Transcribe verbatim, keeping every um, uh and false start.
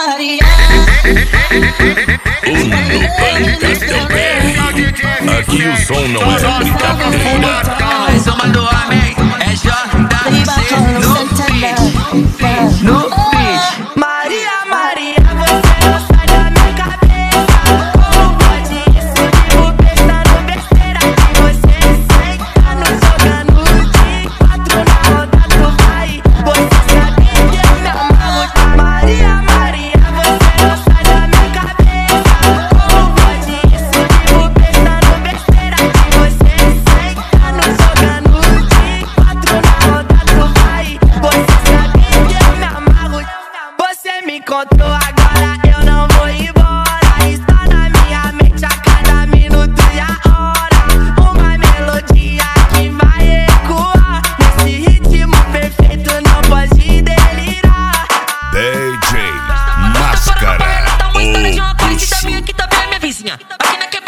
Maria. O no Pancastel B R. Aqui o som não é brincadeira. Mais uma do homem, é J C no beat. No beat. Maria, Maria, você não sai da minha cabeça. Como pode isso? Vivo pensando besteira que você senta no jogando de quatro na roda tu vai. Você sabe que eu me amarro. Maria, Maria, você não sai da minha cabeça. Como pode isso? Vivo pensando besteira que você senta no jogando de quatro na roda tu vai. Você sabe que eu me amarro. Você me contou agora, eu não vou embora. Está na minha mente a cada minuto e a hora. Uma melodia que vai ecoar. Nesse ritmo perfeito não pode delirar. D J Máscara, o Que também, que também é minha vizinha. Aqui na